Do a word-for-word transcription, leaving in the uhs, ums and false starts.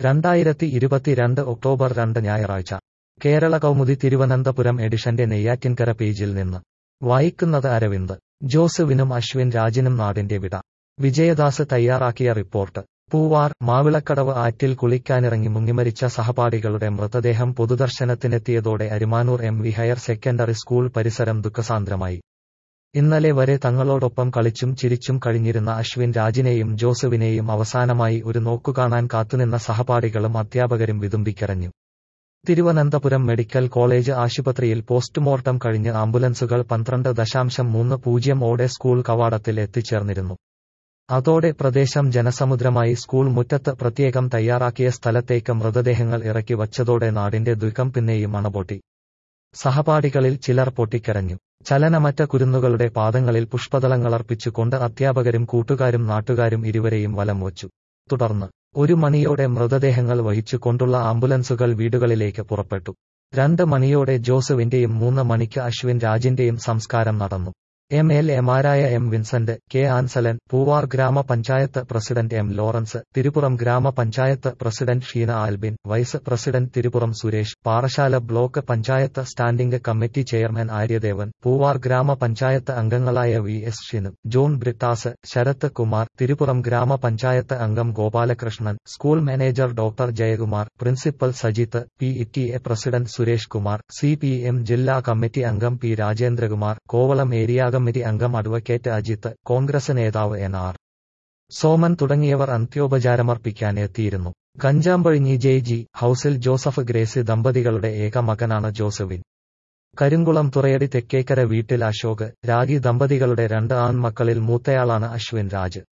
രണ്ടായിരത്തി ഇരുപത്തിരണ്ട് ഒക്ടോബർ രണ്ട് ഞായറാഴ്ച കേരള കൗമുദി തിരുവനന്തപുരം എഡിഷന്റെ നെയ്യാറ്റിൻകര പേജിൽ നിന്ന് വായിക്കുന്നത് അരവിന്ദ്. ജോസുവിനും അശ്വിൻ രാജിനും നാടിന്റെ വിട. വിജയദാസ് തയ്യാറാക്കിയ റിപ്പോർട്ട്. പൂവാർ. മാവിളക്കടവ് ആറ്റിൽ കുളിക്കാനിറങ്ങി മുങ്ങിമരിച്ച സഹപാഠികളുടെ മൃതദേഹം പൊതുദർശനത്തിനെത്തിയതോടെ Arimanoor M V higher secondary school പരിസരം ദുഃഖസാന്ദ്രമായി. ഇന്നലെ വരെ തങ്ങളോടൊപ്പം കളിച്ചും ചിരിച്ചും കഴിഞ്ഞിരുന്ന അശ്വിൻ രാജിനെയും ജോസുവിനെയും അവസാനമായി ഒരു നോക്കുകാണാൻ കാത്തുനിന്ന സഹപാഠികളും അധ്യാപകരും വിതുമ്പിക്കരഞ്ഞു. തിരുവനന്തപുരം മെഡിക്കൽ കോളേജ് ആശുപത്രിയിൽ പോസ്റ്റ്മോർട്ടം കഴിഞ്ഞ് ആംബുലൻസുകൾ പന്ത്രണ്ട് ദശാംശം മൂന്ന് പൂജ്യം ഓടെ സ്കൂൾ കവാടത്തിൽ എത്തിച്ചേർന്നിരുന്നു. അതോടെ പ്രദേശം ജനസമുദ്രമായി. സ്കൂൾ മുറ്റത്ത് പ്രത്യേകം തയ്യാറാക്കിയ സ്ഥലത്തേക്ക് മൃതദേഹങ്ങൾ ഇറക്കി വച്ചതോടെ നാടിന്റെ ദുഃഖം പിന്നെയും അണപൊട്ടി. സഹപാഠികളിൽ ചിലർ പൊട്ടിക്കരഞ്ഞു. ചലനമറ്റ കുരുന്നുകളുടെ പാദങ്ങളിൽ പുഷ്പദളങ്ങളർപ്പിച്ചുകൊണ്ട് അധ്യാപകരും കൂട്ടുകാരും നാട്ടുകാരും ഇരുവരെയും വലം വച്ചു. തുടർന്ന് ഒരു മണിയോടെ മൃതദേഹങ്ങൾ വഹിച്ചുകൊണ്ടുള്ള ആംബുലൻസുകൾ വീടുകളിലേക്ക് പുറപ്പെട്ടു. രണ്ട് മണിയോടെ ജോസുവിന്റെയും മൂന്ന് മണിക്ക് അശ്വിൻ രാജിന്റെയും സംസ്കാരം നടന്നു. എം എൽ എമാരായ M Vincent, K Ansalan, Poovar ഗ്രാമപഞ്ചായത്ത് പ്രസിഡന്റ് എം ലോറൻസ്, തിരുപ്പുറം ഗ്രാമപഞ്ചായത്ത് president Sheena Albin, vice president Thiruppuram Suresh, Parassala block panchayat standing committee chairman Aryadevan, Poovar ഗ്രാമപഞ്ചായത്ത് അംഗങ്ങളായ V S Shinu, John Brittas, Sarath Kumar, Thiruppuram ഗ്രാമപഞ്ചായത്ത് അംഗം Gopalakrishnan, school manager doctor Jayakumar, principal Sajith, P E T A president Suresh Kumar, C P M ജില്ലാ committee അംഗം P Rajendrakumar, Kovalam area committee അംഗം advocate Ajith, Congress നേതാവ് N R Soman തുടങ്ങിയവർ അന്ത്യോപചാരമർപ്പിക്കാൻ എത്തിയിരുന്നു. കഞ്ചാമ്പഴിഞ്ഞി ജെ ജി ഹൌസിൽ ജോസഫ് ഗ്രേസി ദമ്പതികളുടെ ഏക മകനാണ് ജോസുവിൻ. കരിങ്കുളം തുറയടി തെക്കേക്കര വീട്ടിൽ അശോക്, രാഗി ദമ്പതികളുടെ രണ്ട് ആൺമക്കളിൽ മൂത്തയാളാണ് അശ്വിൻ രാജ്.